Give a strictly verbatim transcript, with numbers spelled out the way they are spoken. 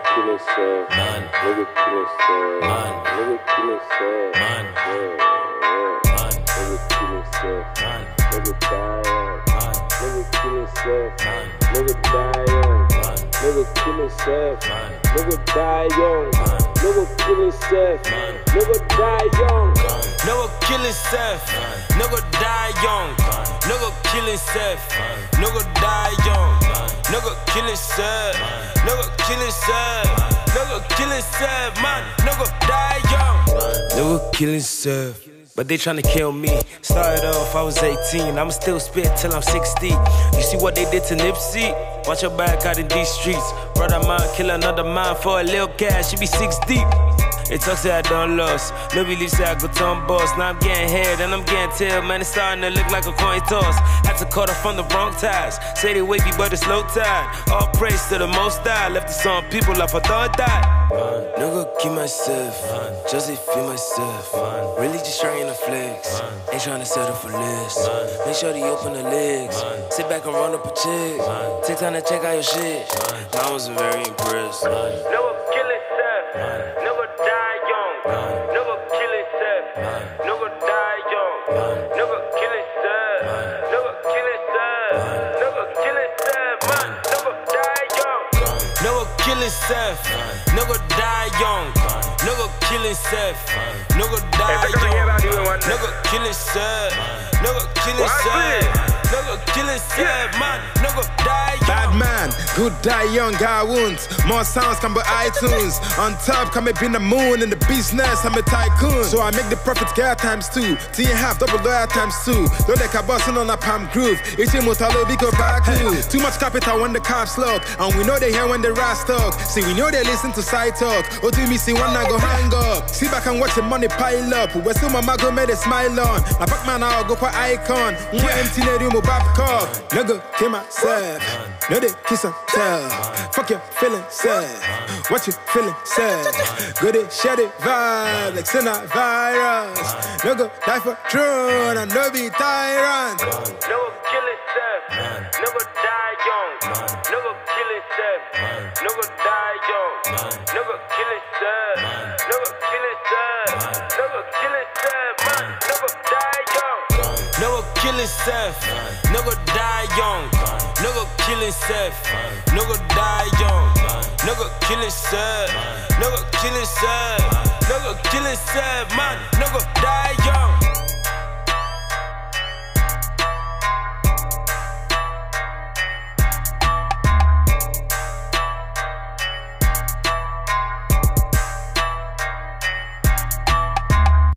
kill himself, man. Nigga kill himself, man. Nigga kill himself, man. Man. Nigga kill himself, man. Nigga die young, man. Nigga kill himself, man. Nigga die young, man. Nigga kill himself, man. Nigga die young, man. Nigga kill himself, man. Nigga die young. Nigga kill himself, nigga die young. Nigga kill himself, nigga die young. Nigga kill himself, nigga kill himself, nigga kill himself, man. Nigga die young. Nigga kill himself, but they tryna kill me. Started off, I was eighteen, I'ma still spit till I'm sixty. You see what they did to Nipsey? Watch your back out in these streets. Brother mine kill another man for a little cash, she be six deep. They talk say I done lost, no believe say I go turn boss. Now I'm getting head and I'm getting tail, man, it's starting to look like a coin toss. Had to cut off on the wrong ties, say they wavy but it's low tide. All praise to the most high, left the some people off, I thought died. Nigga keep myself, just to feel myself. Really just trying to flex, ain't trying to settle for less. Make sure they open the legs, sit back and run up a check. Take time to check out your shit, I wasn't very impressed. Never kill himself, never die young. Never kill himself, never die young. Never kill himself, never kill himself, never kill himself, man. Never die young. Never kill himself, never die young. Never kill himself, never die young. Never kill himself, never kill himself, never kill himself, man. Never die young. Bad man, good die young, guy wounds. More sounds come by iTunes. On top, come up in the moon. In the business, I'm a tycoon. So I make the profits get times two. T and half, double lawyer times two. Don't like a bossing on a palm groove. It's a motalo, we go back to. Too much capital when the cops look. And we know they hear when the rats talk. See, we know they listen to side talk. Or do me see one I go hang up. Sit back and watch the money pile up. We're still my mago made a smile on. A back man, I'll go for icon. One empty lady, my back cup. Nigga, kill myself. No, they kiss and tell. Fuck your feeling sad. What you feeling sad? Good it, shed it, vibe like Senna virus. No go die for throne and no be tyrant. Never kill himself, never die young. Never kill himself, never die young. Never kill himself, never kill himself, never kill himself, man. Never die young. Never kill himself, never die young. Never kill himself, never die young. Never kill himself, never kill himself, never kill himself, man. Never die young.